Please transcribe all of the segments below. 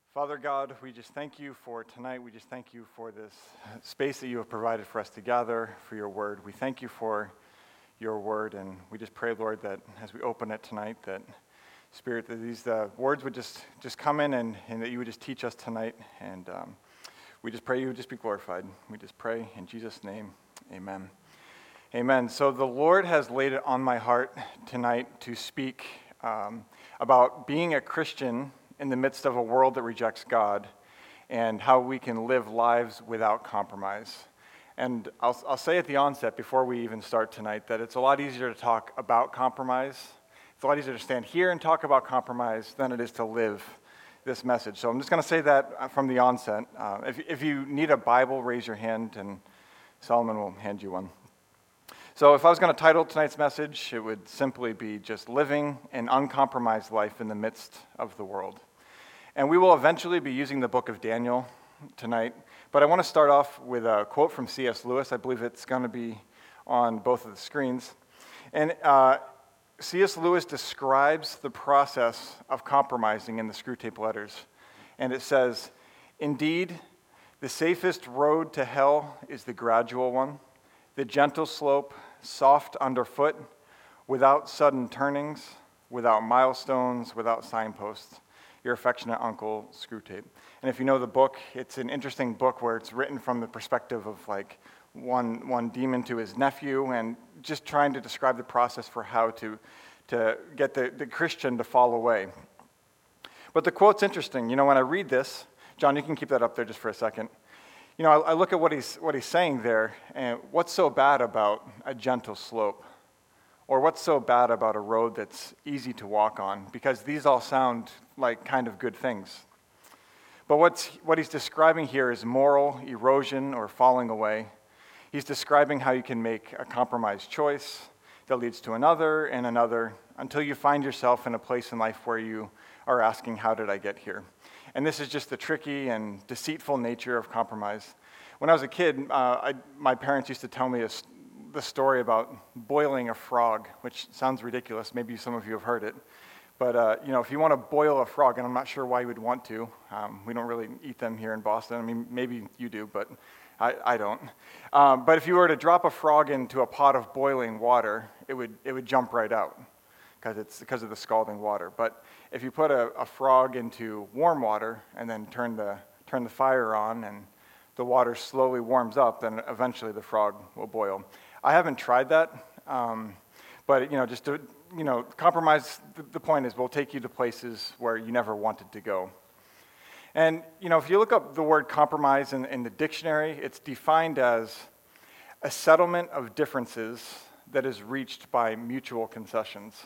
Father God, we just thank you for tonight. We just thank you for this space that you have provided for us to gather, for your word. We thank you for your word, and we just pray, Lord, that as we open it tonight, that Spirit, that these words would just come in and that you would just teach us tonight. And we just pray you would just be glorified. We just pray in Jesus' name, amen. Amen. So the Lord has laid it on my heart tonight to speak about being a Christian in the midst of a world that rejects God, and how we can live lives without compromise. And I'll say at the onset, before we even start tonight, that it's a lot easier to talk about compromise. It's a lot easier to stand here and talk about compromise than it is to live this message. So I'm just going to say that from the onset. If you need a Bible, raise your hand, and Solomon will hand you one. So if I was going to title tonight's message, it would simply be just living an uncompromised life in the midst of the world. And we will eventually be using the book of Daniel tonight, but I want to start off with a quote from C.S. Lewis. I believe it's going to be on both of the screens. And C.S. Lewis describes the process of compromising in the Screwtape Letters. And it says, "Indeed, the safest road to hell is the gradual one, the gentle slope, soft underfoot, without sudden turnings, without milestones, without signposts. Your affectionate uncle, Screwtape." And if you know the book, it's an interesting book where it's written from the perspective of like one demon to his nephew, and just trying to describe the process for how to get the Christian to fall away. But the quote's interesting. You know, when I read this, John, you can keep that up there just for a second. You know, I look at what he's saying there, and what's so bad about a gentle slope? Or what's so bad about a road that's easy to walk on? Because these all sound like kind of good things. But what he's describing here is moral erosion or falling away. He's describing how you can make a compromised choice that leads to another and another until you find yourself in a place in life where you are asking, how did I get here? And this is just the tricky and deceitful nature of compromise. When I was a kid, my parents used to tell me the story about boiling a frog, which sounds ridiculous. Maybe some of you have heard it. But, you know, if you want to boil a frog, and I'm not sure why you would want to. We don't really eat them here in Boston. I mean, maybe you do, but I don't. But if you were to drop a frog into a pot of boiling water, it would jump right out because of the scalding water. But if you put a frog into warm water and then turn the fire on and the water slowly warms up, then eventually the frog will boil. I haven't tried that, but just to compromise. The point is, we'll take you to places where you never wanted to go. And if you look up the word compromise in the dictionary, it's defined as a settlement of differences that is reached by mutual concessions.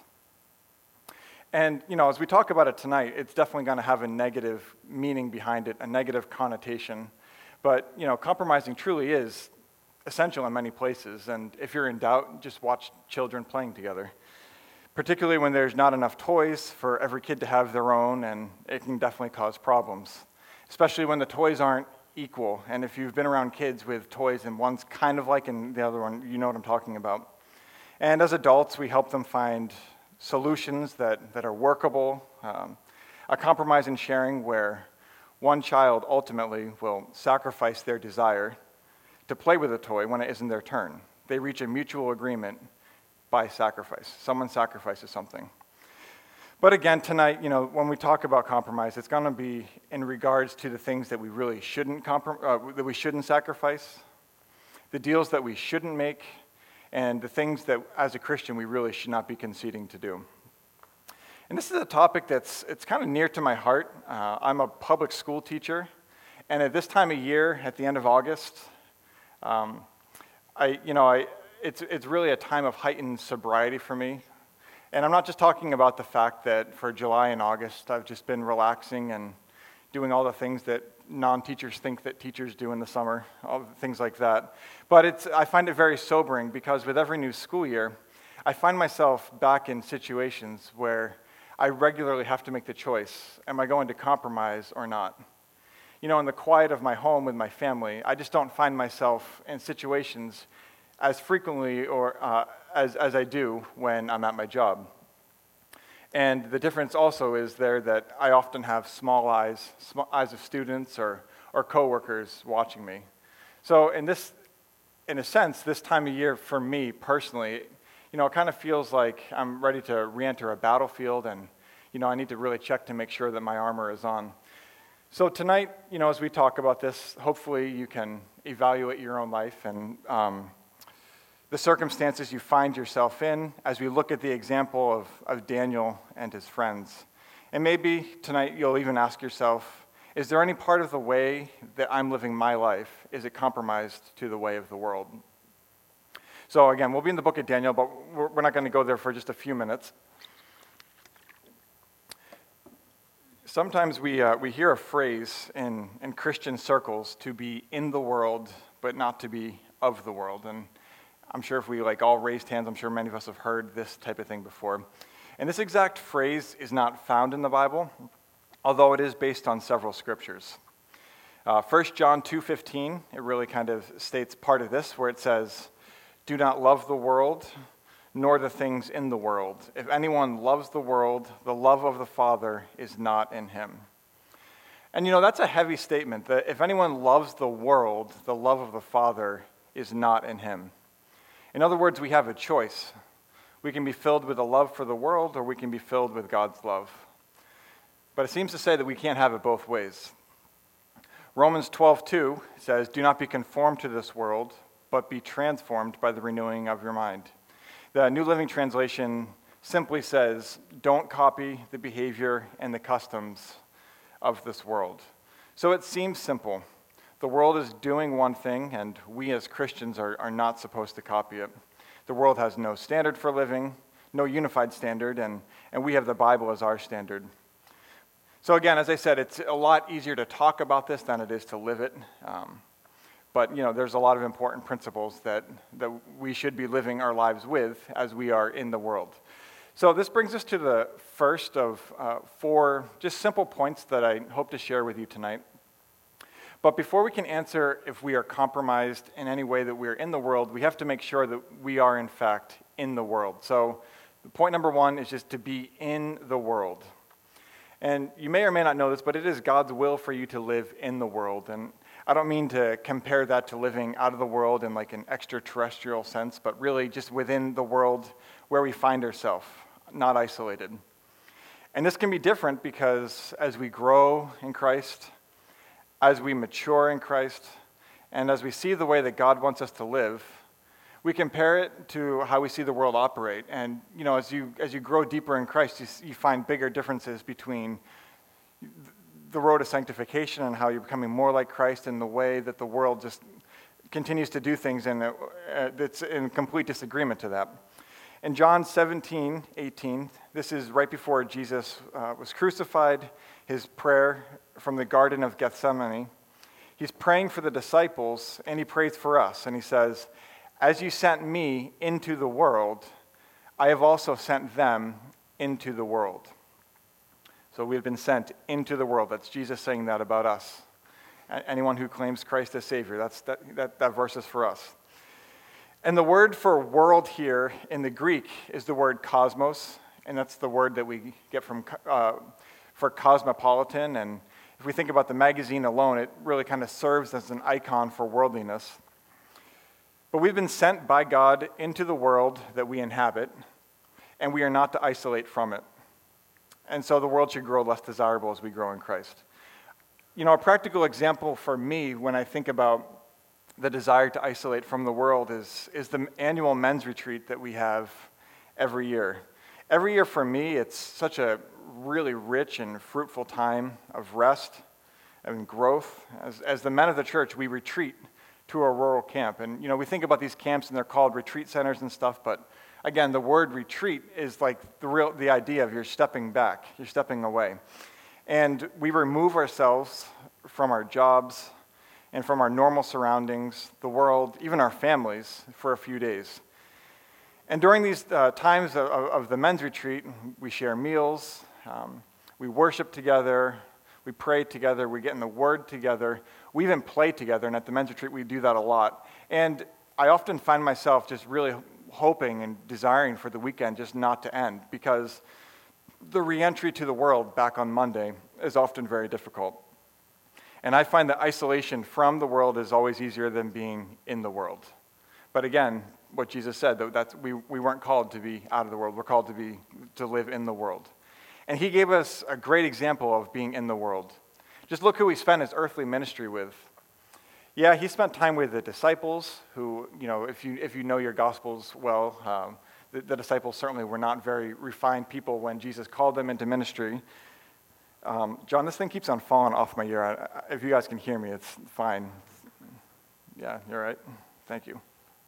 And as we talk about it tonight, it's definitely going to have a negative meaning behind it, a negative connotation. But compromising truly is essential in many places, and if you're in doubt, just watch children playing together. Particularly when there's not enough toys for every kid to have their own, and it can definitely cause problems. Especially when the toys aren't equal, and if you've been around kids with toys and one's kind of like and the other one, you know what I'm talking about. And as adults, we help them find solutions that are workable, a compromise in sharing where one child ultimately will sacrifice their desire to play with a toy when it isn't their turn. They reach a mutual agreement by sacrifice. Someone sacrifices something. But again, tonight, when we talk about compromise, it's going to be in regards to the things that we really shouldn't sacrifice, the deals that we shouldn't make, and the things that, as a Christian, we really should not be conceding to do. And this is a topic it's kind of near to my heart. I'm a public school teacher, and at this time of year, at the end of August, it's really a time of heightened sobriety for me. And I'm not just talking about the fact that for July and August, I've just been relaxing and doing all the things that non-teachers think that teachers do in the summer, all things like that. But I find it very sobering because with every new school year, I find myself back in situations where I regularly have to make the choice, am I going to compromise or not? In the quiet of my home with my family, I just don't find myself in situations as frequently or as I do when I'm at my job. And the difference also is there that I often have small eyes of students or coworkers watching me. So in a sense, this time of year for me personally, it kind of feels like I'm ready to re-enter a battlefield, and I need to really check to make sure that my armor is on. So tonight, as we talk about this, hopefully you can evaluate your own life and the circumstances you find yourself in as we look at the example of Daniel and his friends. And maybe tonight you'll even ask yourself, is there any part of the way that I'm living my life, is it compromised to the way of the world? So again, we'll be in the book of Daniel, but we're not going to go there for just a few minutes. Sometimes we hear a phrase in Christian circles to be in the world, but not to be of the world. And I'm sure if we all raised hands, I'm sure many of us have heard this type of thing before. And this exact phrase is not found in the Bible, although it is based on several scriptures. 1 John 2:15, it really kind of states part of this, where it says, "Do not love the world, nor the things in the world. If anyone loves the world, the love of the Father is not in him." And that's a heavy statement, that if anyone loves the world, the love of the Father is not in him. In other words, we have a choice. We can be filled with a love for the world, or we can be filled with God's love. But it seems to say that we can't have it both ways. Romans 12:2 says, "Do not be conformed to this world, but be transformed by the renewing of your mind." The New Living Translation simply says, "Don't copy the behavior and the customs of this world." So it seems simple. The world is doing one thing, and we as Christians are not supposed to copy it. The world has no standard for living, no unified standard, and we have the Bible as our standard. So again, as I said, it's a lot easier to talk about this than it is to live it. But there's a lot of important principles that we should be living our lives with as we are in the world. So this brings us to the first of 4 just simple points that I hope to share with you tonight. But before we can answer if we are compromised in any way that we are in the world, we have to make sure that we are in fact in the world. So point number 1 is just to be in the world. And you may or may not know this, but it is God's will for you to live in the world. And I don't mean to compare that to living out of the world in an extraterrestrial sense, but really just within the world where we find ourselves, not isolated. And this can be different because as we grow in Christ, as we mature in Christ, and as we see the way that God wants us to live, we compare it to how we see the world operate. And as you grow deeper in Christ, you find bigger differences between the road of sanctification and how you're becoming more like Christ, and the way that the world just continues to do things, and it's in complete disagreement to that. In John 17:18, this is right before Jesus was crucified, his prayer from the Garden of Gethsemane. He's praying for the disciples, and he prays for us, and he says, "As you sent me into the world, I have also sent them into the world." So we've been sent into the world. That's Jesus saying that about us. Anyone who claims Christ as Savior, that verse is for us. And the word for world here in the Greek is the word cosmos, and that's the word that we get for cosmopolitan. And if we think about the magazine alone, it really kind of serves as an icon for worldliness. But we've been sent by God into the world that we inhabit, and we are not to isolate from it. And so the world should grow less desirable as we grow in Christ. A practical example for me when I think about the desire to isolate from the world is the annual men's retreat that we have every year. Every year for me, it's such a really rich and fruitful time of rest and growth. As the men of the church, we retreat to a rural camp. And, we think about these camps and they're called retreat centers and stuff, but again, the word retreat is the idea of you're stepping back, you're stepping away. And we remove ourselves from our jobs and from our normal surroundings, the world, even our families, for a few days. And during these times of the men's retreat, we share meals, we worship together, we pray together, we get in the Word together, we even play together, and at the men's retreat we do that a lot. And I often find myself just really hoping and desiring for the weekend just not to end, because the reentry to the world back on Monday is often very difficult. And I find that isolation from the world is always easier than being in the world. But again, what Jesus said, that we weren't called to be out of the world. We're called to live in the world. And he gave us a great example of being in the world. Just look who he spent his earthly ministry with. Yeah, he spent time with the disciples who, if you know your Gospels well, the disciples certainly were not very refined people when Jesus called them into ministry. John, this thing keeps on falling off my ear. If you guys can hear me, it's fine. Yeah, you're right. Thank you.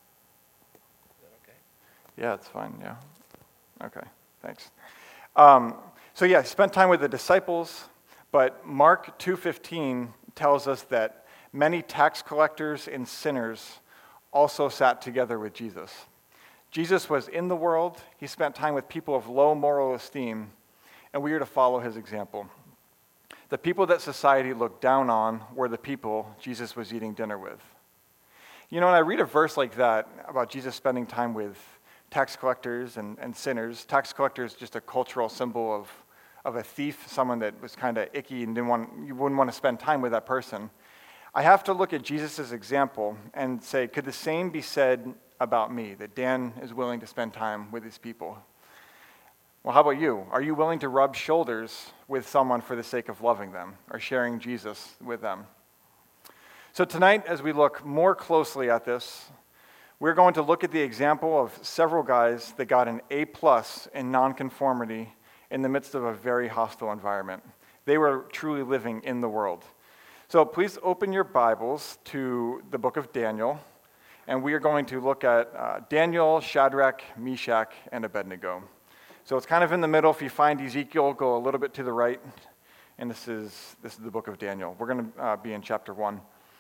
Yeah, it's fine, yeah. Okay, thanks. He spent time with the disciples, but Mark 2:15 tells us that many tax collectors and sinners also sat together with Jesus. Jesus was in the world, he spent time with people of low moral esteem, and we are to follow his example. The people that society looked down on were the people Jesus was eating dinner with. When I read a verse like that about Jesus spending time with tax collectors and sinners. Tax collector is just a cultural symbol of a thief, someone that was kind of icky and you wouldn't want to spend time with that person. I have to look at Jesus' example and say, could the same be said about me, that Dan is willing to spend time with these people? Well, how about you? Are you willing to rub shoulders with someone for the sake of loving them or sharing Jesus with them? So tonight, as we look more closely at this, we're going to look at the example of several guys that got an A+ in nonconformity in the midst of a very hostile environment. They were truly living in the world. So please open your Bibles to the book of Daniel, and we are going to look at Daniel, Shadrach, Meshach, and Abednego. So it's kind of in the middle. If you find Ezekiel, go a little bit to the right, and this is the book of Daniel. We're going to be in chapter 1.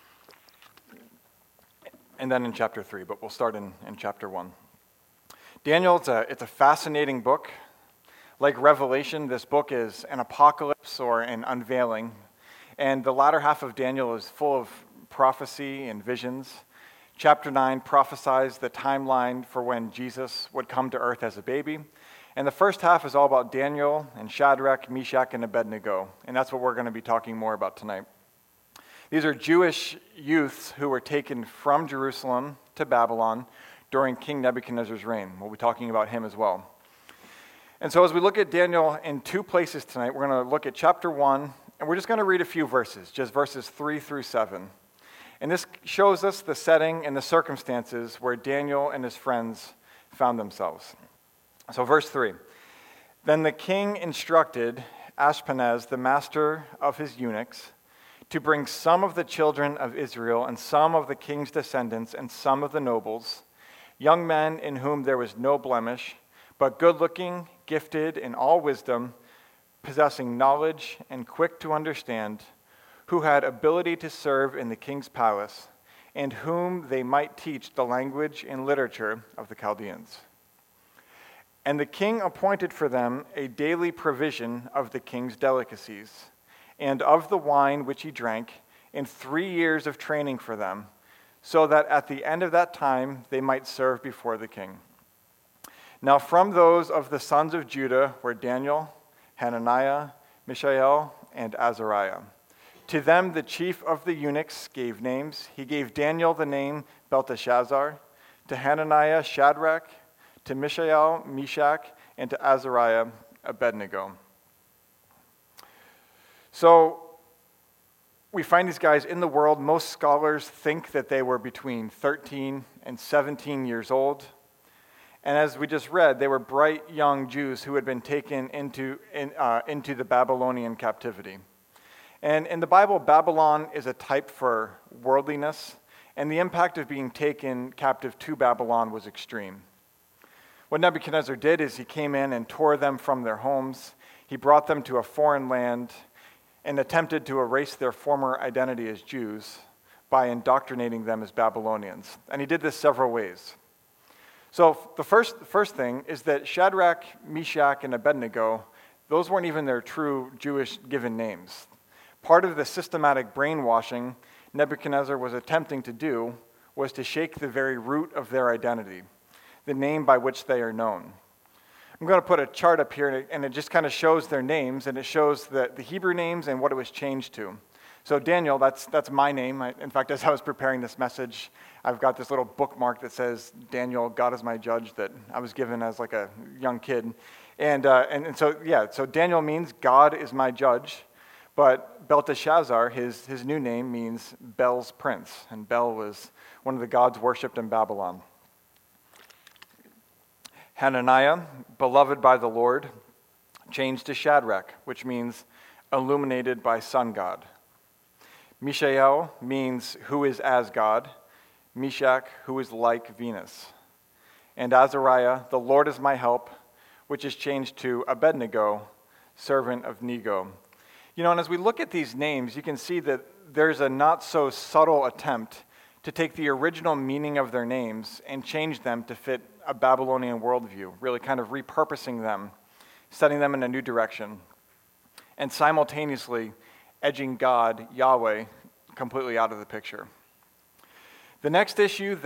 And then in chapter 3, but we'll start in chapter 1. Daniel, it's a fascinating book. Like Revelation, this book is an apocalypse or an unveiling. And the latter half of Daniel is full of prophecy and visions. Chapter 9 prophesies the timeline for when Jesus would come to earth as a baby. And the first half is all about Daniel and Shadrach, Meshach, and Abednego. And that's what we're going to be talking more about tonight. These are Jewish youths who were taken from Jerusalem to Babylon during King Nebuchadnezzar's reign. We'll be talking about him as well. And so as we look at Daniel in two places tonight, we're going to look at chapter 1, and we're just going to read a few verses, just verses 3 through 7. And this shows us the setting and the circumstances where Daniel and his friends found themselves. So verse 3, Then the king instructed Ashpenaz, the master of his eunuchs, to bring some of the children of Israel and some of the king's descendants and some of the nobles, young men in whom there was no blemish, but good-looking, gifted in all wisdom, possessing knowledge and quick to understand, who had ability to serve in the king's palace, and whom they might teach the language and literature of the Chaldeans. And the king appointed for them a daily provision of the king's delicacies, and of the wine which he drank, in 3 years of training for them, so that at the end of that time they might serve before the king. Now from those of the sons of Judah were Daniel, Hananiah, Mishael, and Azariah. To them the chief of the eunuchs gave names. He gave Daniel the name Belteshazzar, to Hananiah Shadrach, to Mishael Meshach, and to Azariah Abednego. So we find these guys in the world. Most scholars think that they were between 13 and 17 years old. And as we just read, they were bright young Jews who had been taken into the Babylonian captivity. And in the Bible, Babylon is a type for worldliness, and the impact of being taken captive to Babylon was extreme. What Nebuchadnezzar did is he came in and tore them from their homes. He brought them to a foreign land and attempted to erase their former identity as Jews by indoctrinating them as Babylonians. And he did this several ways. So the first thing is that Shadrach, Meshach, and Abednego, those weren't even their true Jewish given names. Part of the systematic brainwashing Nebuchadnezzar was attempting to do was to shake the very root of their identity, the name by which they are known. I'm going to put a chart up here, and it just kind of shows their names, and it shows the Hebrew names and what it was changed to. So Daniel, that's my name. In fact, as I was preparing this message, I've got this little bookmark that says, Daniel, God is my judge, that I was given as like a young kid. And so Daniel means God is my judge, but Belteshazzar, his new name, means Bel's prince, and Bel was one of the gods worshipped in Babylon. Hananiah, beloved by the Lord, changed to Shadrach, which means illuminated by sun god. Mishael means who is as God. Meshach, who is like Venus. And Azariah, the Lord is my help, which is changed to Abednego, servant of Nego. And as we look at these names, you can see that there's a not so subtle attempt to take the original meaning of their names and change them to fit a Babylonian worldview, really kind of repurposing them, setting them in a new direction, and simultaneously edging God, Yahweh, completely out of the picture. The next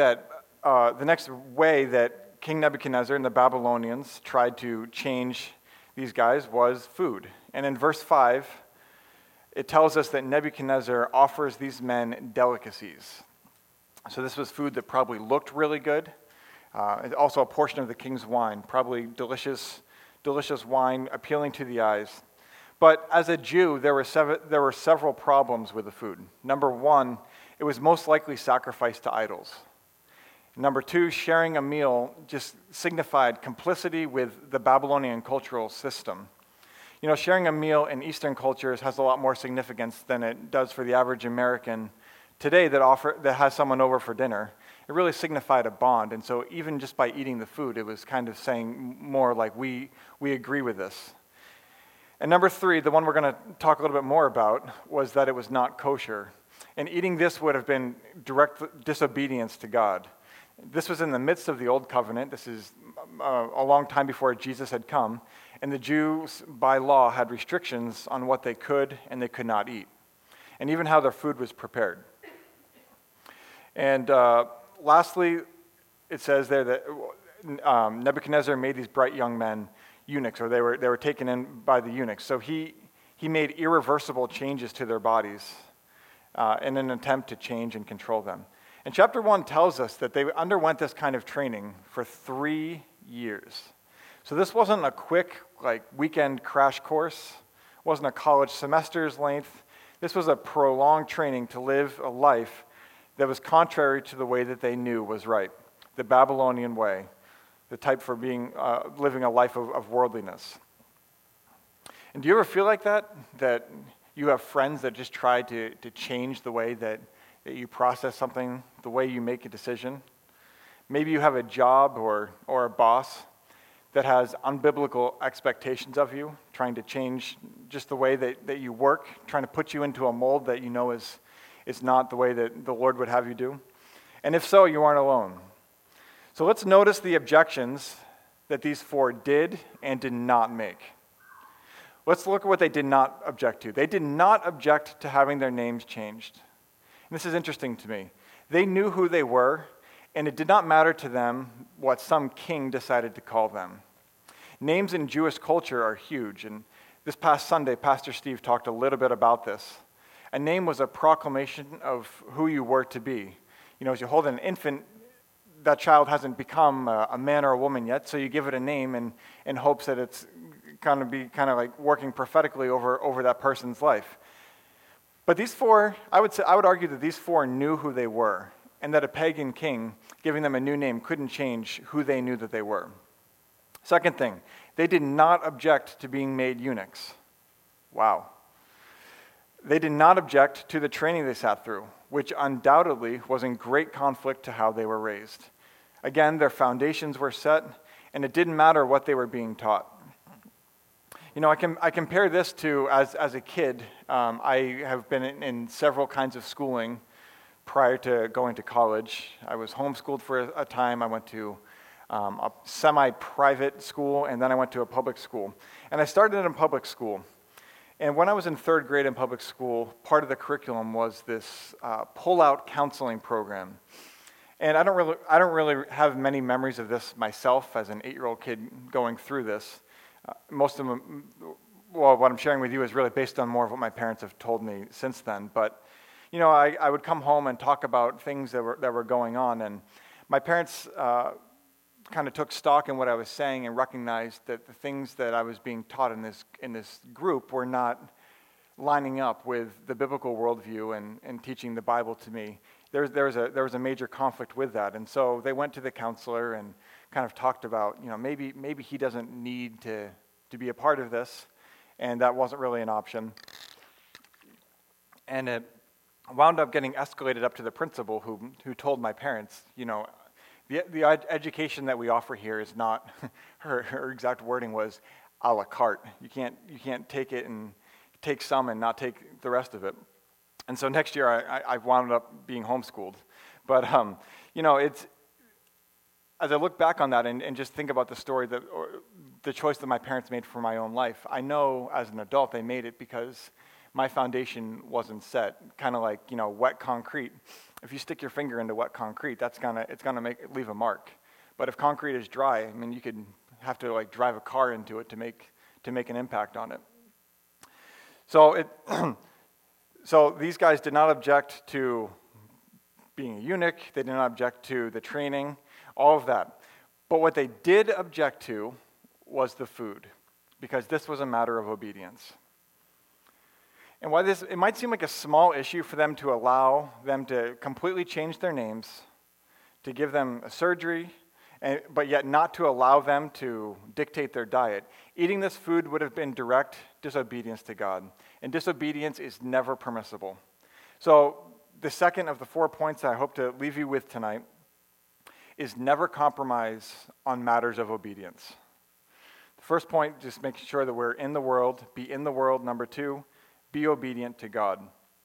way that King Nebuchadnezzar and the Babylonians tried to change these guys was food. And in verse 5, it tells us that Nebuchadnezzar offers these men delicacies. So this was food that probably looked really good. Also a portion of the king's wine, probably delicious wine, appealing to the eyes. But as a Jew, there were several problems with the food. Number one, it was most likely sacrificed to idols. Number two, sharing a meal just signified complicity with the Babylonian cultural system. Sharing a meal in Eastern cultures has a lot more significance than it does for the average American today that has someone over for dinner. It really signified a bond, and so even just by eating the food, it was kind of saying more like, we agree with this. And number three, the one we're going to talk a little bit more about, was that it was not kosher. And eating this would have been direct disobedience to God. This was in the midst of the Old Covenant. This is a long time before Jesus had come. And the Jews, by law, had restrictions on what they could and they could not eat, and even how their food was prepared. And lastly, it says there that Nebuchadnezzar made these bright young men eunuchs, or they were taken in by the eunuchs. So he made irreversible changes to their bodies in an attempt to change and control them. And chapter 1 tells us that they underwent this kind of training for 3 years. So this wasn't a quick weekend crash course. It wasn't a college semester's length. This was a prolonged training to live a life that was contrary to the way that they knew was right, the Babylonian way, the type for living a life of worldliness. And do you ever feel like that you have friends that just try to change the way that you process something, the way you make a decision? Maybe you have a job or a boss that has unbiblical expectations of you, trying to change just the way that you work, trying to put you into a mold that you know is not the way that the Lord would have you do. And if so, you aren't alone. So let's notice the objections that these 4 did and did not make. Let's look at what they did not object to. They did not object to having their names changed. And this is interesting to me. They knew who they were, and it did not matter to them what some king decided to call them. Names in Jewish culture are huge, and this past Sunday, Pastor Steve talked a little bit about this. A name was a proclamation of who you were to be. As you hold an infant, that child hasn't become a man or a woman yet, so you give it a name in hopes that it's going to be kind of like working prophetically over that person's life. But these 4, I would argue that these 4 knew who they were, and that a pagan king giving them a new name couldn't change who they knew that they were. Second thing, they did not object to being made eunuchs. Wow. They did not object to the training they sat through, which undoubtedly was in great conflict to how they were raised. Again, their foundations were set, and it didn't matter what they were being taught. I compare this to, as a kid, I have been in several kinds of schooling prior to going to college. I was homeschooled for a time. I went to a semi-private school, and then I went to a public school. And I started in a public school. And when I was in 3rd grade in public school, part of the curriculum was this pull-out counseling program. And I don't really have many memories of this myself as an 8-year-old kid going through this. Most of them, well, what I'm sharing with you is really based on more of what my parents have told me since then. But, I would come home and talk about things that were going on, and my parents kind of took stock in what I was saying and recognized that the things that I was being taught in this group were not lining up with the biblical worldview and teaching the Bible to me. There was a major conflict with that, and so they went to the counselor and kind of talked about, maybe he doesn't need to be a part of this, and that wasn't really an option. And it wound up getting escalated up to the principal, who told my parents, the education that we offer here is not, her exact wording was, a la carte. You can't take it and take some and not take the rest of it. And so next year I wound up being homeschooled. But, it's, as I look back on that and just think about the story, or the choice that my parents made for my own life, I know as an adult they made it because my foundation wasn't set. Kind of like, wet concrete. If you stick your finger into wet concrete, it's gonna leave a mark. But if concrete is dry, you could have to drive a car into it to make an impact on it. So these guys did not object to being a eunuch. They did not object to the training, all of that. But what they did object to was the food, because this was a matter of obedience. And while it might seem like a small issue for them to allow them to completely change their names, to give them a surgery, but yet not to allow them to dictate their diet, eating this food would have been direct disobedience to God. And disobedience is never permissible. So the second of the 4 points that I hope to leave you with tonight is never compromise on matters of obedience. The first point, just making sure that we're in the world, be in the world. Number 2, be obedient to God.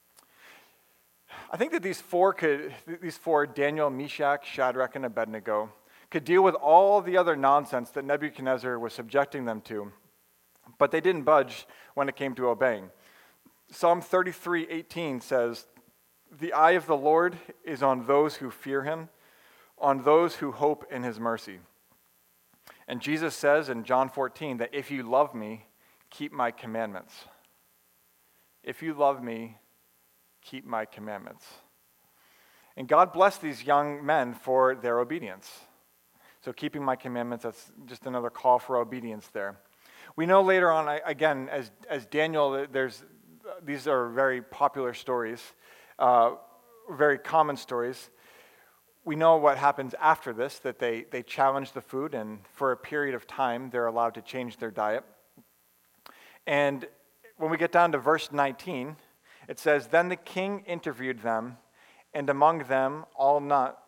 I think that these four, Daniel, Meshach, Shadrach, and Abednego, could deal with all the other nonsense that Nebuchadnezzar was subjecting them to, but they didn't budge when it came to obeying. Psalm 33:18 says, "The eye of the Lord is on those who fear him, on those who hope in his mercy." And Jesus says in John 14 that if you love me, keep my commandments. If you love me, keep my commandments. And God blessed these young men for their obedience. So keeping my commandments, that's just another call for obedience there. We know later on, again, as Daniel, these are very popular stories, very common stories. We know what happens after this, that they challenge the food, and for a period of time, they're allowed to change their diet. And when we get down to verse 19, it says, "Then the king interviewed them, and among them all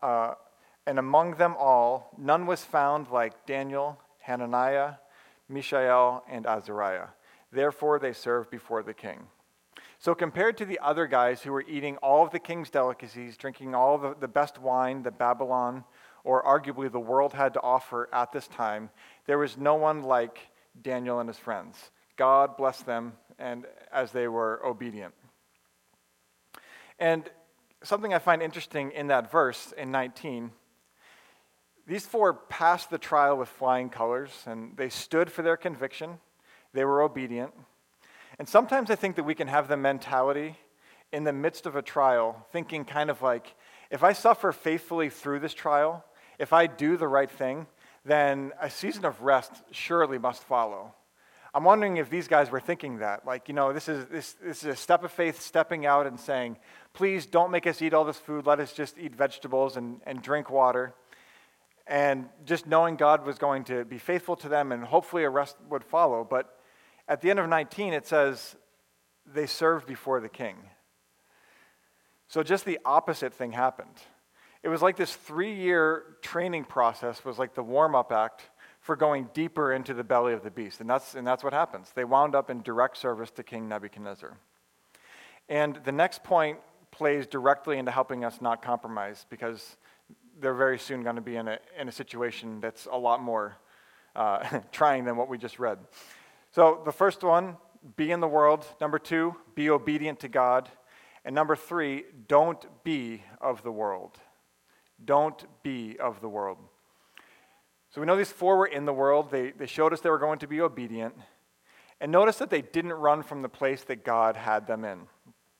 none was found like Daniel, Hananiah, Mishael, and Azariah. Therefore they served before the king." So compared to the other guys who were eating all of the king's delicacies, drinking all the best wine that Babylon or arguably the world had to offer at this time, there was no one like Daniel and his friends. God blessed them and as they were obedient. And something I find interesting in that verse in 19, these four passed the trial with flying colors, and they stood for their conviction. They were obedient. And sometimes I think that we can have the mentality in the midst of a trial, thinking kind of like, if I suffer faithfully through this trial, if I do the right thing, then a season of rest surely must follow. I'm wondering if these guys were thinking that. Like, this is a step of faith, stepping out and saying, please don't make us eat all this food. Let us just eat vegetables and drink water. And just knowing God was going to be faithful to them and hopefully a rest would follow. But at the end of 19, it says they served before the king. So just the opposite thing happened. It was like this 3-year training process was like the warm-up act for going deeper into the belly of the beast. And that's what happens. They wound up in direct service to King Nebuchadnezzar. And the next point plays directly into helping us not compromise, because they're very soon going to be in a situation that's a lot more trying than what we just read. So the first one, be in the world. Number 2, be obedient to God. And number 3, don't be of the world. Don't be of the world. So we know these four were in the world. They showed us they were going to be obedient. And notice that they didn't run from the place that God had them in.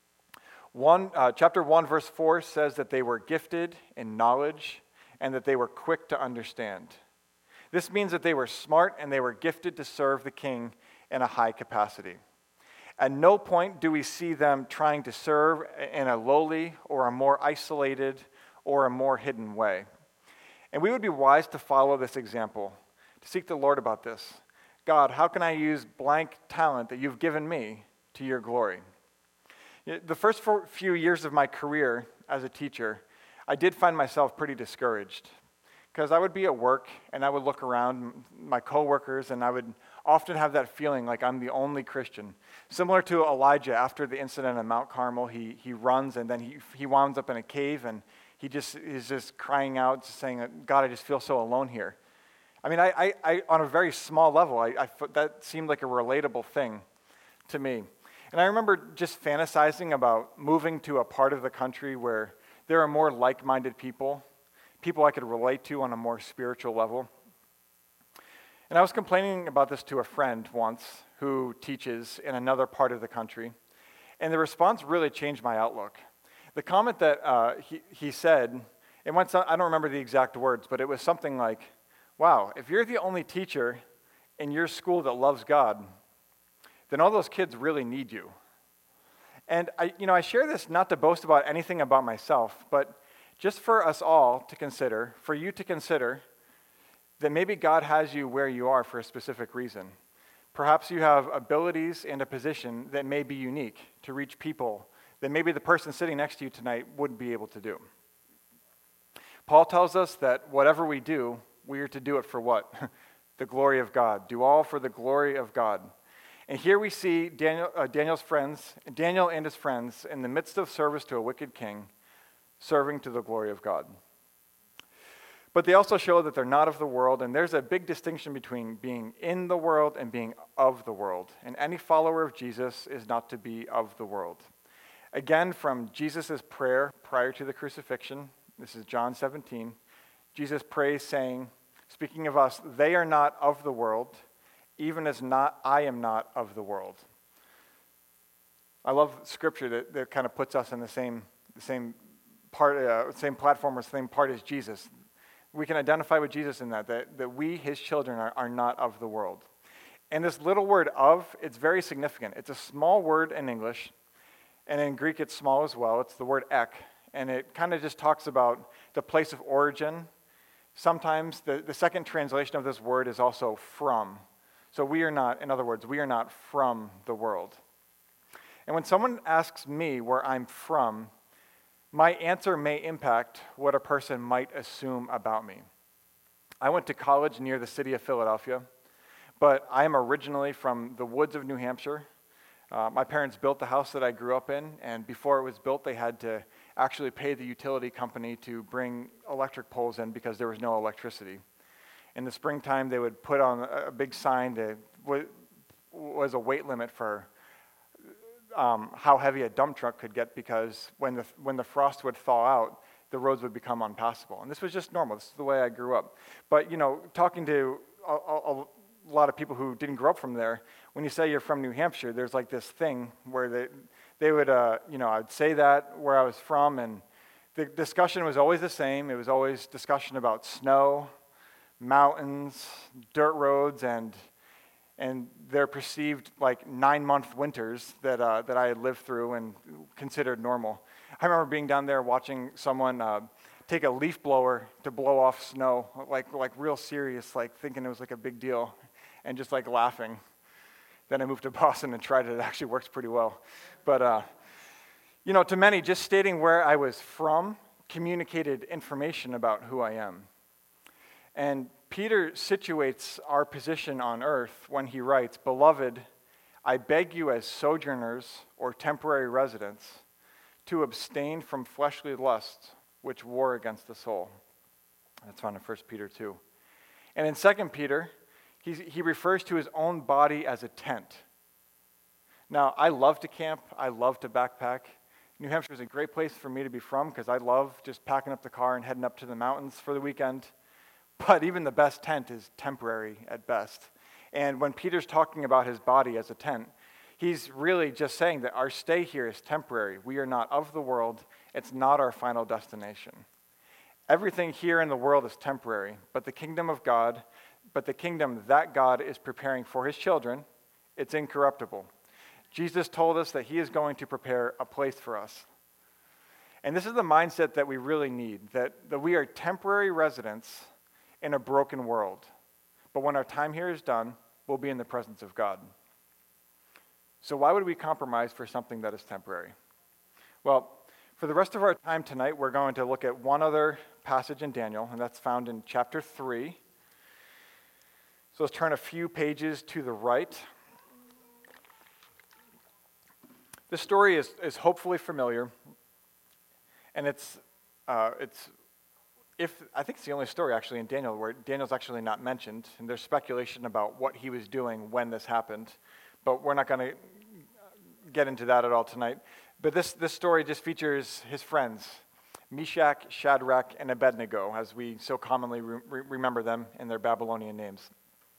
Chapter 1, verse 4 says that they were gifted in knowledge and that they were quick to understand. This means that they were smart and they were gifted to serve the king in a high capacity. At no point do we see them trying to serve in a lowly or a more isolated or a more hidden way. And we would be wise to follow this example, to seek the Lord about this. God, how can I use blank talent that you've given me to your glory? The first few years of my career as a teacher, I did find myself pretty discouraged because I would be at work and I would look around my coworkers and I would often have that feeling like I'm the only Christian. Similar to Elijah after the incident on Mount Carmel, he runs and then he winds up in a cave and is just crying out, just saying, God, I just feel so alone here. I mean, I on a very small level, that seemed like a relatable thing to me. And I remember just fantasizing about moving to a part of the country where there are more like-minded people I could relate to on a more spiritual level. And I was complaining about this to a friend once who teaches in another part of the country, and the response really changed my outlook. The comment that he said, I don't remember the exact words, but it was something like, wow, if you're the only teacher in your school that loves God, then all those kids really need you. And I share this not to boast about anything about myself, but just for us all to consider, for you to consider, that maybe God has you where you are for a specific reason. Perhaps you have abilities and a position that may be unique to reach people that maybe the person sitting next to you tonight wouldn't be able to do. Paul tells us that whatever we do, we are to do it for what? The glory of God. Do all for the glory of God. And here we see Daniel and his friends in the midst of service to a wicked king, serving to the glory of God. But they also show that they're not of the world, and there's a big distinction between being in the world and being of the world. And any follower of Jesus is not to be of the world. Again, from Jesus' prayer prior to the crucifixion, this is John 17, Jesus prays saying, speaking of us, they are not of the world, even as I am not of the world. I love scripture that kind of puts us in the same platform or same part as Jesus. We can identify with Jesus in that we, his children, are not of the world. And this little word of, it's very significant. It's a small word in English, and in Greek it's small as well. It's the word ek, and it kind of just talks about the place of origin. Sometimes the second translation of this word is also from. So we are not from the world. And when someone asks me where I'm from, my answer may impact what a person might assume about me. I went to college near the city of Philadelphia, but I am originally from the woods of New Hampshire. My parents built the house that I grew up in, and before it was built, they had to actually pay the utility company to bring electric poles in because there was no electricity. In the springtime, they would put on a big sign that was a weight limit for how heavy a dump truck could get, because when the frost would thaw out, the roads would become unpassable. And this was just normal. This is the way I grew up. But, talking to a lot of people who didn't grow up from there, when you say you're from New Hampshire, there's like this thing where they would, I'd say that where I was from, and the discussion was always the same. It was always discussion about snow, mountains, dirt roads, and their perceived 9-month winters that I had lived through and considered normal. I remember being down there watching someone take a leaf blower to blow off snow, like real serious, thinking it was a big deal, and just laughing. Then I moved to Boston and tried it. It actually works pretty well. But, to many, just stating where I was from communicated information about who I am. And Peter situates our position on earth when he writes, "Beloved, I beg you as sojourners or temporary residents to abstain from fleshly lusts which war against the soul." That's found in 1 Peter 2. And in 2 Peter, he refers to his own body as a tent. Now, I love to camp. I love to backpack. New Hampshire is a great place for me to be from because I love just packing up the car and heading up to the mountains for the weekend. But even the best tent is temporary at best. And when Peter's talking about his body as a tent, he's really just saying that our stay here is temporary. We are not of the world. It's not our final destination. Everything here in the world is temporary, but the kingdom that God is preparing for his children, it's incorruptible. Jesus told us that he is going to prepare a place for us. And this is the mindset that we really need, that we are temporary residents in a broken world. But when our time here is done, we'll be in the presence of God. So why would we compromise for something that is temporary? Well, for the rest of our time tonight, we're going to look at one other passage in Daniel, and that's found in chapter 3. So let's turn a few pages to the right. This story is hopefully familiar, and I think it's the only story actually in Daniel where Daniel's actually not mentioned, and there's speculation about what he was doing when this happened, but we're not going to get into that at all tonight. But this story just features his friends, Meshach, Shadrach, and Abednego, as we so commonly remember them in their Babylonian names.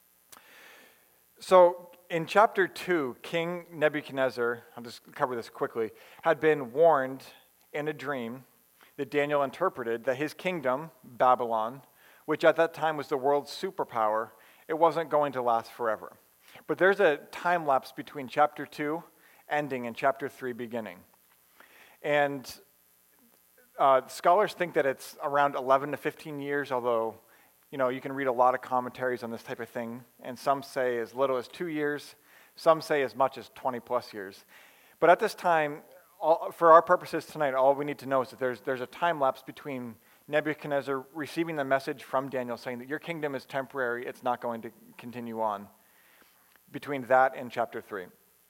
So in chapter 2, King Nebuchadnezzar, I'll just cover this quickly, had been warned in a dream that Daniel interpreted that his kingdom, Babylon, which at that time was the world's superpower, it wasn't going to last forever. But there's a time lapse between chapter 2 ending and chapter 3 beginning. And scholars think that it's around 11 to 15 years, although you can read a lot of commentaries on this type of thing, and some say as little as 2 years, some say as much as 20 plus years. But at this time, for our purposes tonight, all we need to know is that there's a time lapse between Nebuchadnezzar receiving the message from Daniel saying that your kingdom is temporary, it's not going to continue on, between that and chapter 3.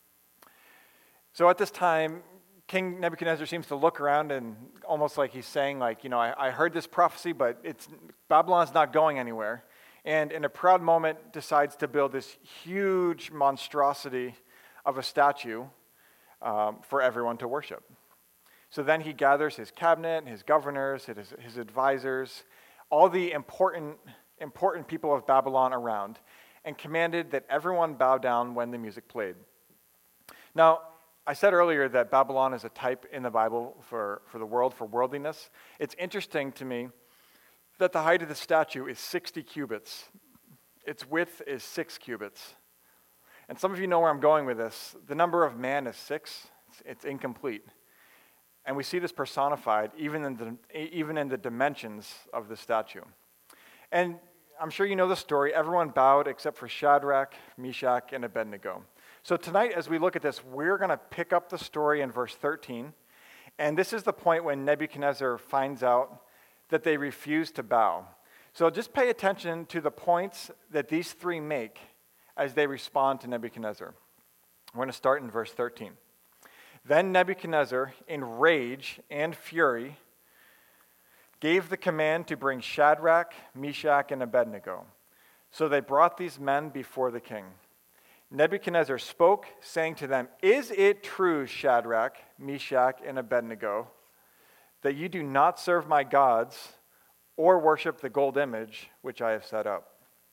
So at this time, King Nebuchadnezzar seems to look around and almost like he's saying, I heard this prophecy, but Babylon's not going anywhere. And in a proud moment, decides to build this huge monstrosity of a statue for everyone to worship. So then he gathers his cabinet, his governors, his advisors, all the important people of Babylon around, and commanded that everyone bow down when the music played. Now, I said earlier that Babylon is a type in the Bible for the world, for worldliness. It's interesting to me that the height of the statue is 60 cubits. Its width is 6 cubits. And some of you know where I'm going with this. The number of man is 6. It's incomplete. And we see this personified even in the dimensions of the statue. And I'm sure you know the story. Everyone bowed except for Shadrach, Meshach, and Abednego. So tonight, as we look at this, we're going to pick up the story in verse 13. And this is the point when Nebuchadnezzar finds out that they refuse to bow. So just pay attention to the points that these three make as they respond to Nebuchadnezzar. We're going to start in verse 13. Then Nebuchadnezzar, in rage and fury, gave the command to bring Shadrach, Meshach, and Abednego. So they brought these men before the king. Nebuchadnezzar spoke, saying to them, "Is it true, Shadrach, Meshach, and Abednego, that you do not serve my gods or worship the gold image which I have set up?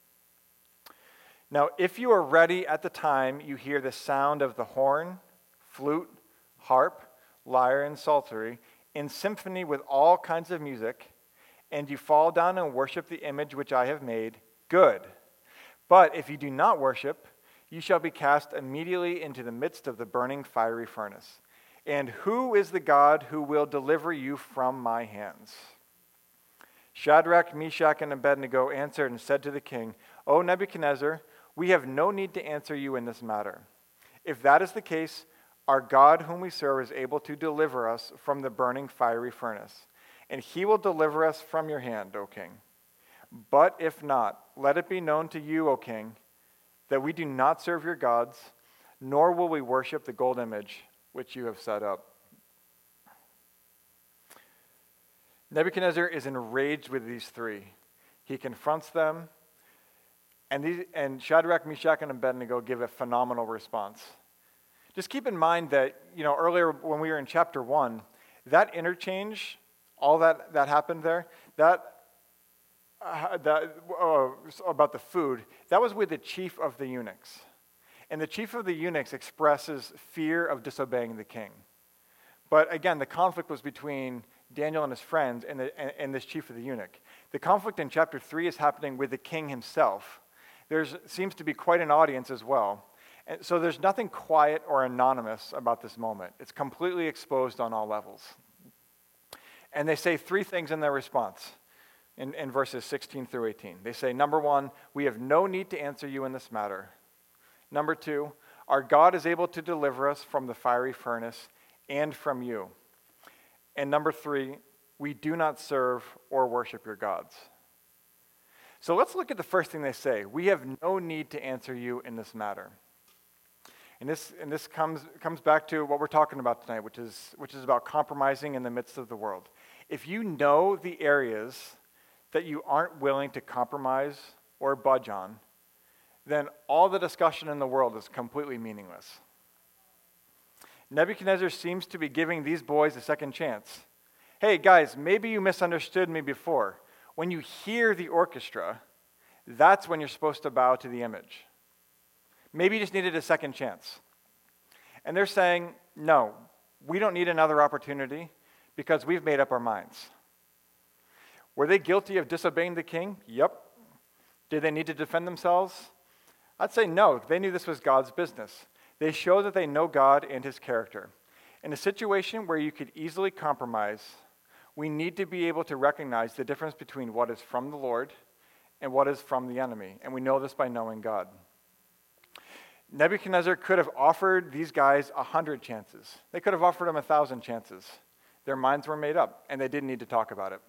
Now, if you are ready at the time you hear the sound of the horn, flute, harp, lyre, and psaltery, in symphony with all kinds of music, and you fall down and worship the image which I have made, good. But if you do not worship, you shall be cast immediately into the midst of the burning fiery furnace. And who is the God who will deliver you from my hands?" Shadrach, Meshach, and Abednego answered and said to the king, "O Nebuchadnezzar, we have no need to answer you in this matter. If that is the case, our God whom we serve is able to deliver us from the burning fiery furnace, and he will deliver us from your hand, O king. But if not, let it be known to you, O king, that we do not serve your gods, nor will we worship the gold image which you have set up." Nebuchadnezzar is enraged with these three. He confronts them, and Shadrach, Meshach, and Abednego give a phenomenal response. Just keep in mind that, earlier when we were in chapter 1, That interchange, all that happened there, about the food, that was with the chief of the eunuchs. And the chief of the eunuchs expresses fear of disobeying the king. But again, the conflict was between Daniel and his friends and this chief of the eunuch. The conflict in chapter 3 is happening with the king himself. There seems to be quite an audience as well. And so there's nothing quiet or anonymous about this moment. It's completely exposed on all levels. And they say three things in their response in verses 16 through 18. They say, number one, we have no need to answer you in this matter. Number two, our God is able to deliver us from the fiery furnace and from you. And number three, we do not serve or worship your gods. So let's look at the first thing they say. We have no need to answer you in this matter. And this comes back to what we're talking about tonight, which is about compromising in the midst of the world. If you know the areas that you aren't willing to compromise or budge on, then all the discussion in the world is completely meaningless. Nebuchadnezzar seems to be giving these boys a second chance. Hey guys, maybe you misunderstood me before. When you hear the orchestra, that's when you're supposed to bow to the image. Maybe you just needed a second chance. And they're saying, no, we don't need another opportunity because we've made up our minds. Were they guilty of disobeying the king? Yep. Did they need to defend themselves? I'd say no. They knew this was God's business. They show that they know God and his character. In a situation where you could easily compromise, we need to be able to recognize the difference between what is from the Lord and what is from the enemy. And we know this by knowing God. Nebuchadnezzar could have offered these guys 100 chances. They could have offered them 1,000 chances. Their minds were made up, and they didn't need to talk about it.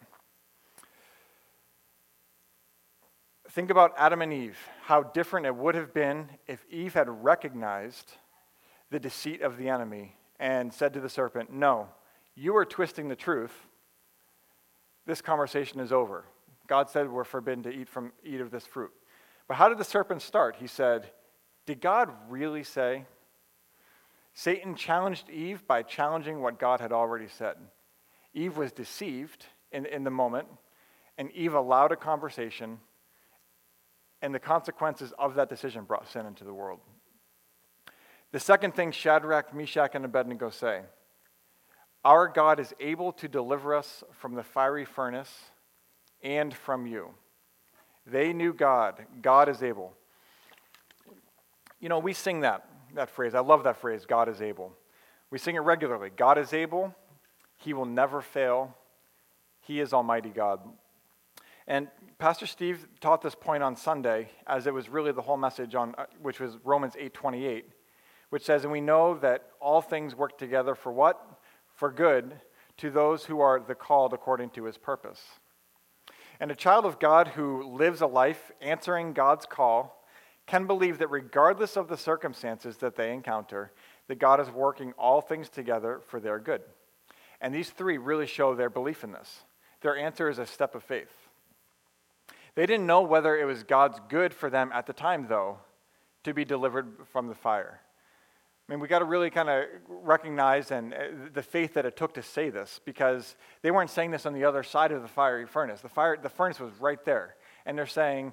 Think about Adam and Eve, how different it would have been if Eve had recognized the deceit of the enemy and said to the serpent, no, you are twisting the truth. This conversation is over. God said we're forbidden to eat of this fruit. But how did the serpent start? He said, did God really say? Satan challenged Eve by challenging what God had already said. Eve was deceived in the moment, and Eve allowed a conversation, and the consequences of that decision brought sin into the world. The second thing Shadrach, Meshach, and Abednego say, our God is able to deliver us from the fiery furnace and from you. They knew God. God is able. You know, we sing that phrase. I love that phrase, God is able. We sing it regularly. God is able. He will never fail. He is Almighty God. And Pastor Steve taught this point on Sunday, as it was really the whole message on, which was Romans 8:28, which says, and we know that all things work together for what? For good, to those who are the called according to his purpose. And a child of God who lives a life answering God's call can believe that regardless of the circumstances that they encounter, that God is working all things together for their good. And these three really show their belief in this. Their answer is a step of faith. They didn't know whether it was God's good for them at the time, though, to be delivered from the fire. I mean, we got to really kind of recognize the faith that it took to say this, because they weren't saying this on the other side of the fiery furnace. The furnace was right there, and they're saying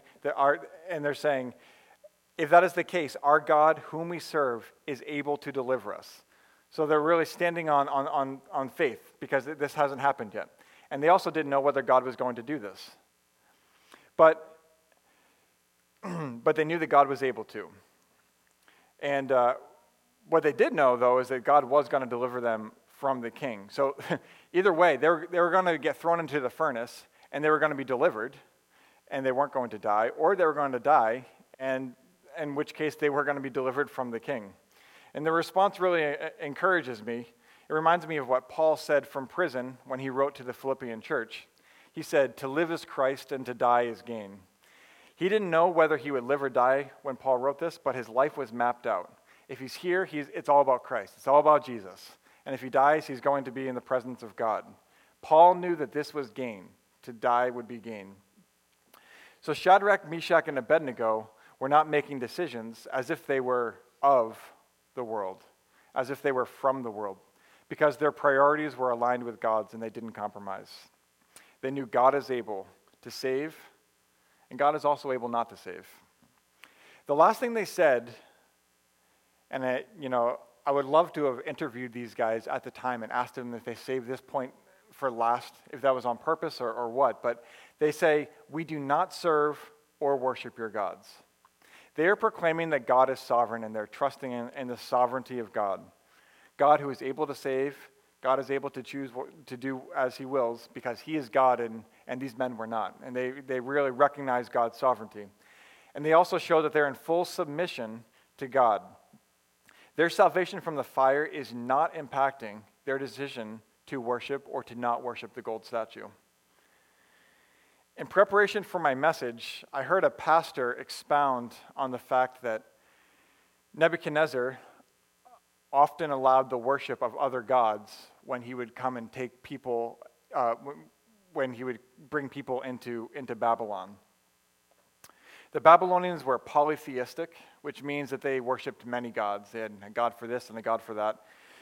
if that is the case, our God, whom we serve, is able to deliver us. So they're really standing on faith, because this hasn't happened yet. And they also didn't know whether God was going to do this. But they knew that God was able to. And what they did know, though, is that God was going to deliver them from the king. So either way, they were going to get thrown into the furnace, and they were going to be delivered, and they weren't going to die, or they were going to die, and in which case they were going to be delivered from the king. And the response really encourages me. It reminds me of what Paul said from prison when he wrote to the Philippian church. He said, to live is Christ and to die is gain. He didn't know whether he would live or die when Paul wrote this, but his life was mapped out. If he's here, it's all about Christ. It's all about Jesus. And if he dies, he's going to be in the presence of God. Paul knew that this was gain. To die would be gain. So Shadrach, Meshach, and Abednego were not making decisions as if they were of the world, as if they were from the world. because their priorities were aligned with God's and they didn't compromise. They knew God is able to save, and God is also able not to save. The last thing they said, and I would love to have interviewed these guys at the time and asked them if they saved this point for last, if that was on purpose or what, but they say, "We do not serve or worship your gods." They are proclaiming that God is sovereign, and they're trusting in the sovereignty of God. God who is able to save, God is able to choose to do as he wills because he is God and these men were not. And they really recognize God's sovereignty. And they also show that they're in full submission to God. Their salvation from the fire is not impacting their decision to worship or to not worship the gold statue. In preparation for my message, I heard a pastor expound on the fact that Nebuchadnezzar often allowed the worship of other gods when he would come and take people, when he would bring people into Babylon. The Babylonians were polytheistic, which means that they worshipped many gods. They had a god for this and a god for that.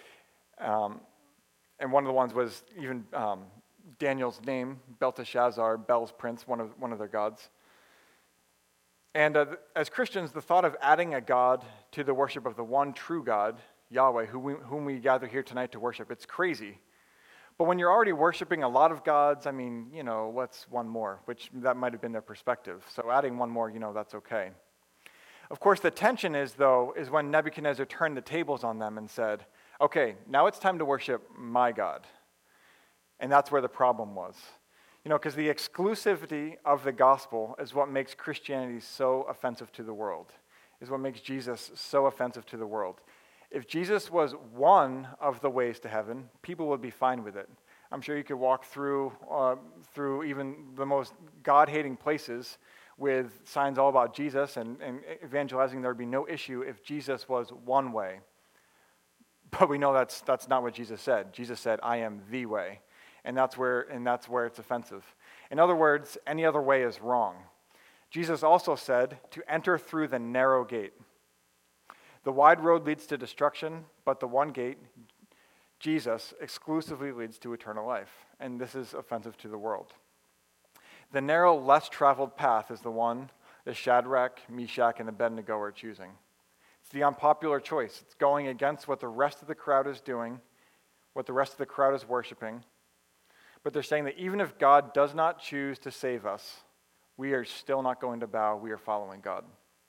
And one of the ones was even Daniel's name, Belteshazzar, Bel's prince, one of their gods. And as Christians, the thought of adding a god to the worship of the one true God, Yahweh, whom we gather here tonight to worship, it's crazy. But when you're already worshiping a lot of gods, what's one more? Which that might have been their perspective. So adding one more, that's okay. Of course, the tension is when Nebuchadnezzar turned the tables on them and said, okay, now it's time to worship my God. And that's where the problem was. Because the exclusivity of the gospel is what makes Christianity so offensive to the world, is what makes Jesus so offensive to the world. If Jesus was one of the ways to heaven, people would be fine with it. I'm sure you could walk through even the most God-hating places with signs all about Jesus and evangelizing. There would be no issue if Jesus was one way. But we know that's not what Jesus said. Jesus said, "I am the way." And that's where it's offensive. In other words, any other way is wrong. Jesus also said to enter through the narrow gate. The wide road leads to destruction, but the one gate, Jesus, exclusively leads to eternal life. And this is offensive to the world. The narrow, less traveled path is the one that Shadrach, Meshach, and Abednego are choosing. It's the unpopular choice. It's going against what the rest of the crowd is doing, what the rest of the crowd is worshiping. But they're saying that even if God does not choose to save us, we are still not going to bow. We are following God.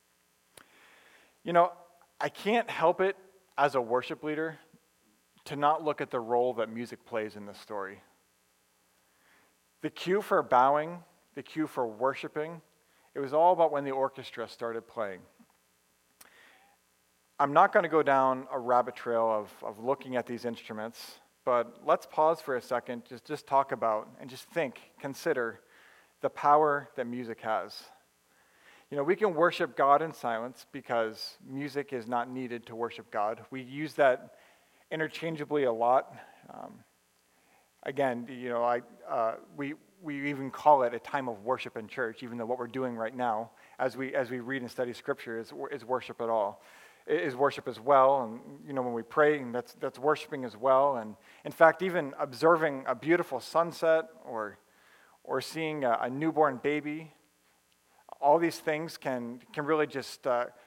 I can't help it as a worship leader to not look at the role that music plays in this story. The cue for bowing, the cue for worshiping, it was all about when the orchestra started playing. I'm not going to go down a rabbit trail of looking at these instruments, but let's pause for a second, just talk about and just consider the power that music has. We can worship God in silence because music is not needed to worship God. We use that interchangeably a lot. We even call it a time of worship in church, even though what we're doing right now, as we read and study Scripture, is worship at all. It is worship as well, and when we pray, and that's worshiping as well. And in fact, even observing a beautiful sunset or seeing a newborn baby. All these things can really just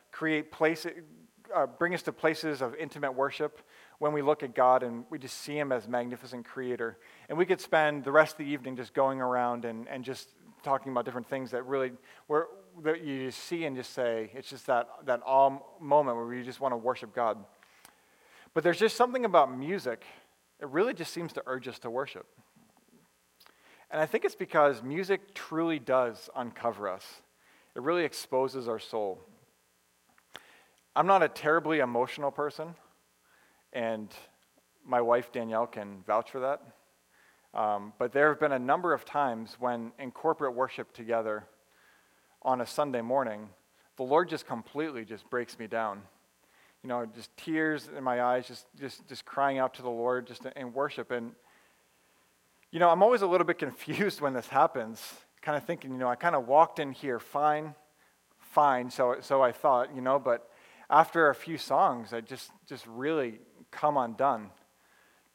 bring us to places of intimate worship when we look at God and we just see Him as magnificent Creator. And we could spend the rest of the evening just going around and just talking about different things that you just see and just say, it's just that awe moment where you just want to worship God. But there's just something about music, it really just seems to urge us to worship. And I think it's because music truly does uncover us. It really exposes our soul. I'm not a terribly emotional person, and my wife Danielle can vouch for that. But there have been a number of times when in corporate worship together on a Sunday morning, the Lord just completely just breaks me down. Just tears in my eyes, just crying out to the Lord just in worship. And, I'm always a little bit confused when this happens, kind of thinking, I kind of walked in here fine, so I thought, but after a few songs, I just really come undone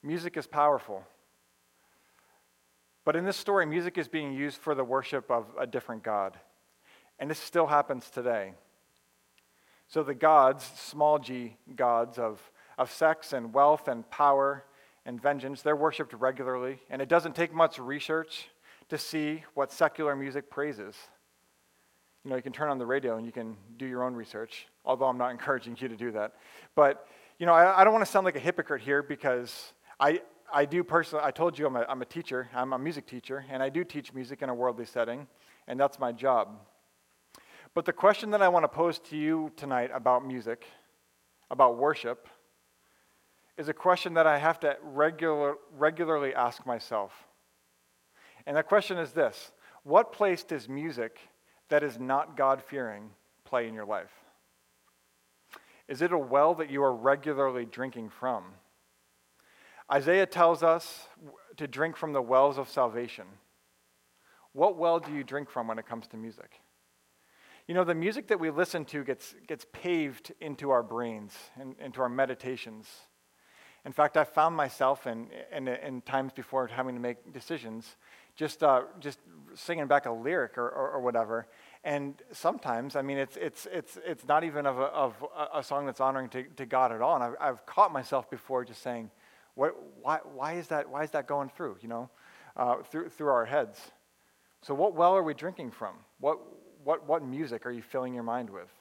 Music is powerful. But in this story, music is being used for the worship of a different god. And this still happens today. So the gods, small g gods of sex and wealth and power and vengeance, they're worshipped regularly. And it doesn't take much research to see what secular music praises. You can turn on the radio and you can do your own research, although I'm not encouraging you to do that. But, I don't want to sound like a hypocrite here because I do personally, I told you I'm a teacher, I'm a music teacher, and I do teach music in a worldly setting, and that's my job. But the question that I want to pose to you tonight about music, about worship, is a question that I have to regularly ask myself. And that question is this: what place does music that is not God-fearing play in your life? Is it a well that you are regularly drinking from? Isaiah tells us to drink from the wells of salvation. What well do you drink from when it comes to music? The music that we listen to gets paved into our brains and into our meditations. In fact, I found myself in times before having to make decisions, just singing back a lyric or whatever. And sometimes, it's not even of a song that's honoring to God at all. And I've caught myself before just saying, why is that going through? Through our heads. So what well are we drinking from? What music are you filling your mind with?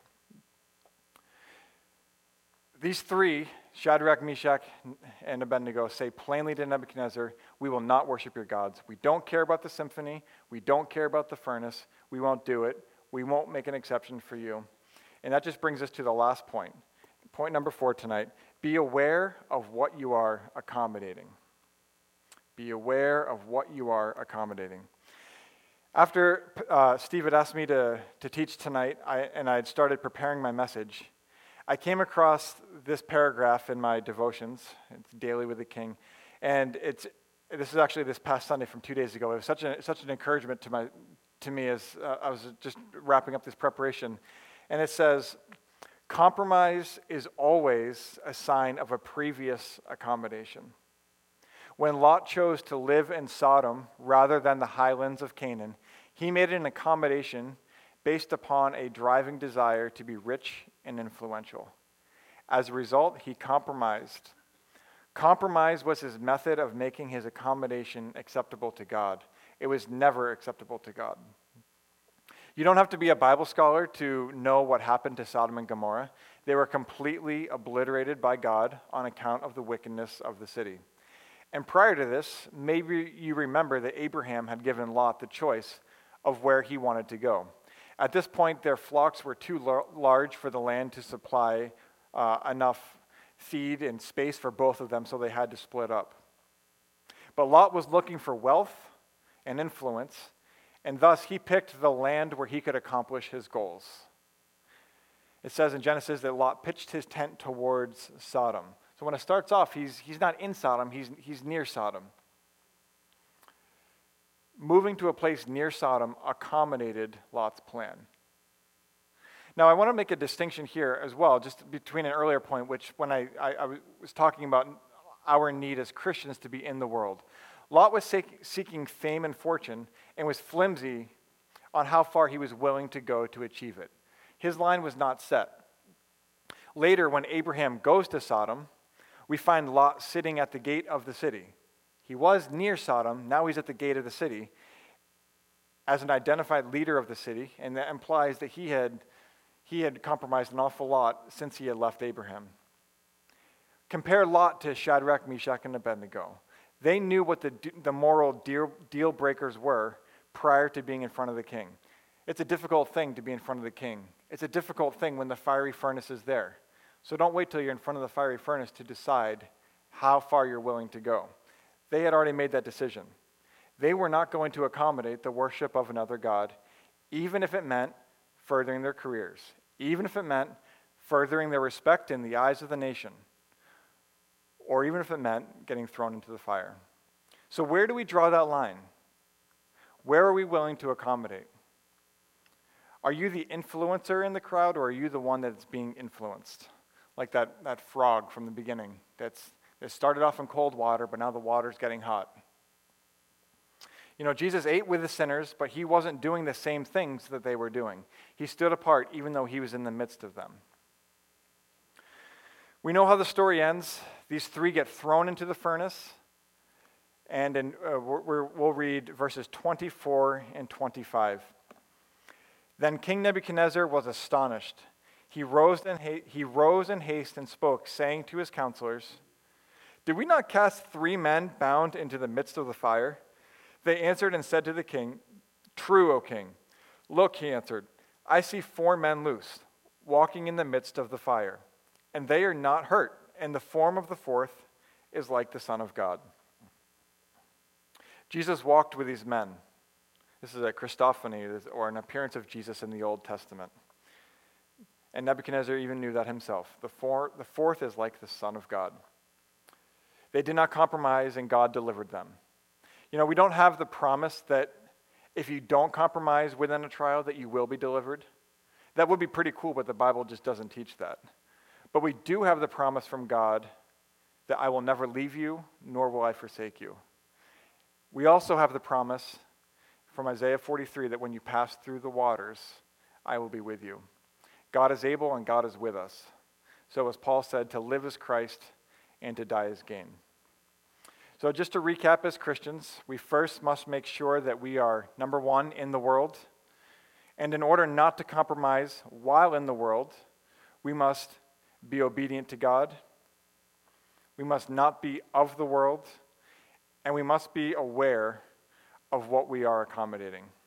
These three, Shadrach, Meshach, and Abednego, say plainly to Nebuchadnezzar, we will not worship your gods. We don't care about the symphony. We don't care about the furnace. We won't do it. We won't make an exception for you. And that just brings us to the last point. Point number 4 tonight. Be aware of what you are accommodating. Be aware of what you are accommodating. After Steve had asked me to teach tonight, and I had started preparing my message, I came across this paragraph in my devotions. It's Daily with the King, and this is actually this past Sunday from 2 days ago. It was such an encouragement to me as I was just wrapping up this preparation. And it says, compromise is always a sign of a previous accommodation. When Lot chose to live in Sodom rather than the highlands of Canaan, he made an accommodation based upon a driving desire to be rich and influential. As a result, he compromised. Compromise was his method of making his accommodation acceptable to God. It was never acceptable to God. You don't have to be a Bible scholar to know what happened to Sodom and Gomorrah. They were completely obliterated by God on account of the wickedness of the city. And prior to this, maybe you remember that Abraham had given Lot the choice of where he wanted to go. At this point, their flocks were too large for the land to supply enough feed and space for both of them, so they had to split up. But Lot was looking for wealth and influence, and thus he picked the land where he could accomplish his goals. It says in Genesis that Lot pitched his tent towards Sodom. So when it starts off, he's not in Sodom, he's near Sodom. Moving to a place near Sodom accommodated Lot's plan. Now, I want to make a distinction here as well, just between an earlier point, which when I was talking about our need as Christians to be in the world. Lot was seeking fame and fortune and was flimsy on how far he was willing to go to achieve it. His line was not set. Later, when Abraham goes to Sodom, we find Lot sitting at the gate of the city. He was near Sodom, now he's at the gate of the city as an identified leader of the city, and that implies that he had compromised an awful lot since he had left Abraham. Compare Lot to Shadrach, Meshach, and Abednego. They knew what the moral deal breakers were prior to being in front of the king. It's a difficult thing to be in front of the king. It's a difficult thing when the fiery furnace is there. So don't wait till you're in front of the fiery furnace to decide how far you're willing to go. They had already made that decision. They were not going to accommodate the worship of another god, even if it meant furthering their careers, even if it meant furthering their respect in the eyes of the nation, or even if it meant getting thrown into the fire. So where do we draw that line? Where are we willing to accommodate? Are you the influencer in the crowd, or are you the one that's being influenced? Like that frog from the beginning that's It started off in cold water, but now the water's getting hot. You know, Jesus ate with the sinners, but he wasn't doing the same things that they were doing. He stood apart even though he was in the midst of them. We know how the story ends. These three get thrown into the furnace. And we'll read verses 24 and 25. Then King Nebuchadnezzar was astonished. He rose in haste and spoke, saying to his counselors, "Did we not cast 3 men bound into the midst of the fire?" They answered and said to the king, "True, O king." "Look," he answered, "I see 4 men loose, walking in the midst of the fire, and they are not hurt, and the form of the 4th is like the Son of God." Jesus walked with these men. This is a Christophany, or an appearance of Jesus in the Old Testament. And Nebuchadnezzar even knew that himself. The 4th is like the Son of God. They did not compromise, and God delivered them. You know, we don't have the promise that if you don't compromise within a trial that you will be delivered. That would be pretty cool, but the Bible just doesn't teach that. But we do have the promise from God that I will never leave you, nor will I forsake you. We also have the promise from Isaiah 43 that when you pass through the waters, I will be with you. God is able and God is with us. So as Paul said, to live is Christ and to die is gain. So just to recap, as Christians, we first must make sure that we are, number 1, in the world. And in order not to compromise while in the world, we must be obedient to God. We must not be of the world. And we must be aware of what we are accommodating.